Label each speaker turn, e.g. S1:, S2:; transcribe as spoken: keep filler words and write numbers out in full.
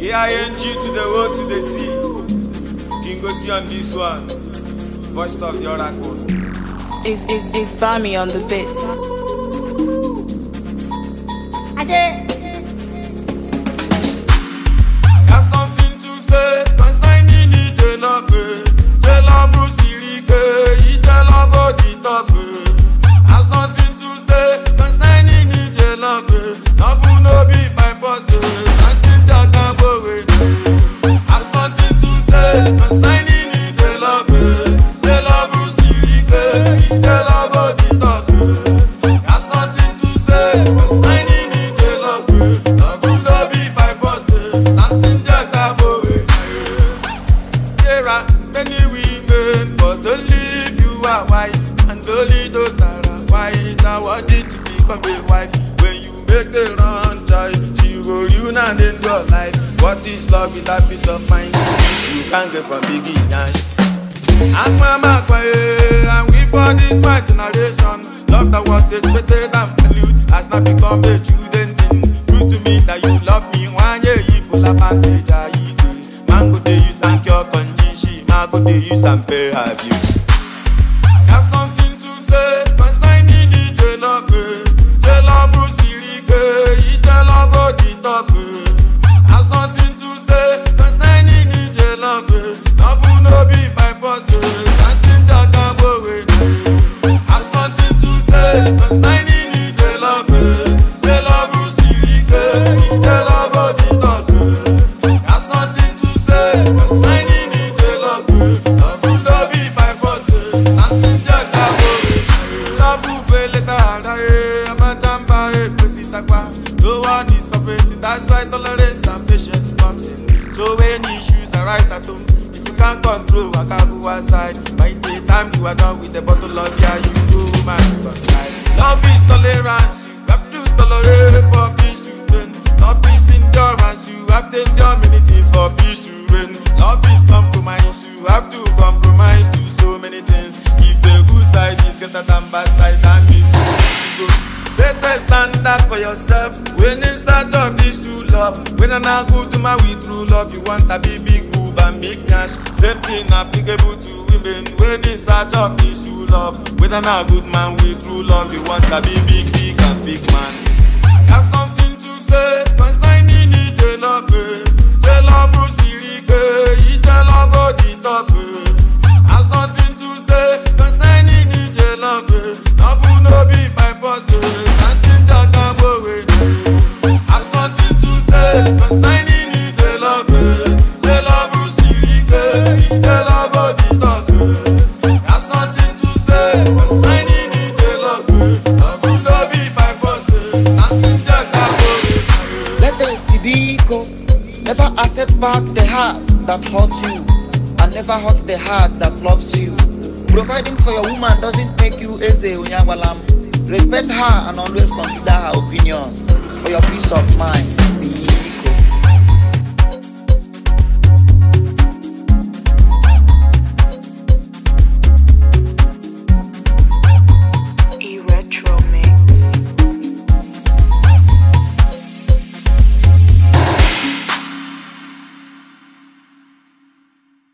S1: A I N G to the O to the T. King Goti on this one. Voice of the Oracle.
S2: Is is is Bami on the beat?
S1: I have something to say concerning the love. The love Bruce Irike, the love body top. I have something to say concerning the love. Love will not be by force. Dancing that can go away. I have something to say concerning the love. The love Bruce Irike, the love body top. I have something to say concerning the love. Love will not be by force. Dancing that can go away. There are many women, but only if you are wise, and only those that are wise are worthy to become a wife. When you make the wrong choice, she will ruin and end your life. What is love without peace of mind? You can't get from Biggie Nash. Ask Mama Kwaye, and we for this my generation. Love that was expected and valued has not become a children thing. Prove to me that you love me. One year you pull up and say that you do. Mango they use and cure condition. Mango they use and pay her bills. I have something to say concerning the love. The love Bruce Irike, the love body top. I have something to say concerning the love. Love will not be by force. Dancing that can go away. I have something to say concerning the love. The love Bruce Irike, the love body top. I have something to say concerning the love. Love will not be by force. Dancing that can go away. Love will be later. I'm a jamba, a pussy takwa. No one is separated. That's why tolerance and patience comes in. So when issues arise at home, if you can't control, I can't go outside. By the time you are done with the bottle of beer, you go man outside. Love is tolerance. You have to tolerate for peace to reign. Love is endurance. You have to endure many things for peace to reign. Love is compromise. You have to compromise to so many things. If the good side is greater than bad side, and this you go. Set a standard for yourself. When inside of this true love, when I'm not good to my with true love, you want to be big boob and big nash. Same thing applicable to women. When inside of this true love, when I'm not good man with true love, you want to be big, big and big man. I have something to say concerning the love. The love Bruce Irike, the love body top. I have something to say concerning the love. Love will not be by force. Dancing that can go away. I have something to say concerning the love. The love Bruce Irike, the love body top. I have something to say concerning the love. Love will not be by force. Dancing that can go away.
S3: Let the S T D go. Never accept back the heart that hurts you, and never hurt the heart that loves you. Providing for your woman doesn't make you Eze Onyawalam. Respect her and always consider her opinions for your peace of mind.